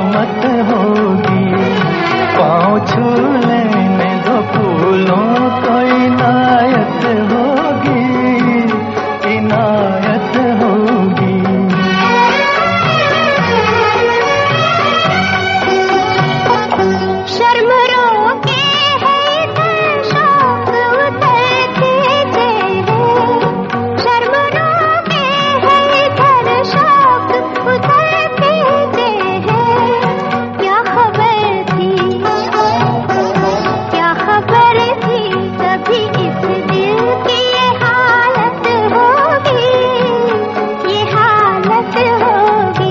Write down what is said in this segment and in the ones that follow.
कयामत होगी। पाँव छू लेने दो फूलों को, इनायत होगी, इनायत होगी। शर्म रोके है इधर शौक उतरते हैं, शर्म रोके है इधर शौक उतरते हैं। क्या खबर थी, क्या खबर थी कभी इस दिल की ये हालत होगी, ये हालत होगी।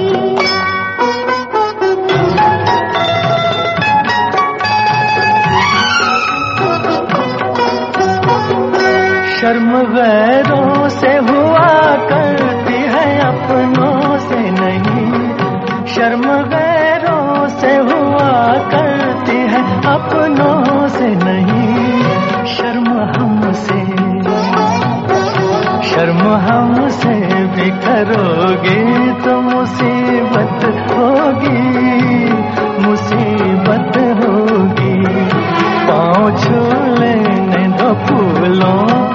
शर्म गैरों से हुआ करती है, अपनों से नहीं। शर्म गैरों से हुआ करती है, अपनों से नहीं। शर्म हमसे, शर्म हमसे भी करोगे तो मुसीबत होगी, मुसीबत होगी। पाँव छू लेने दो फूलों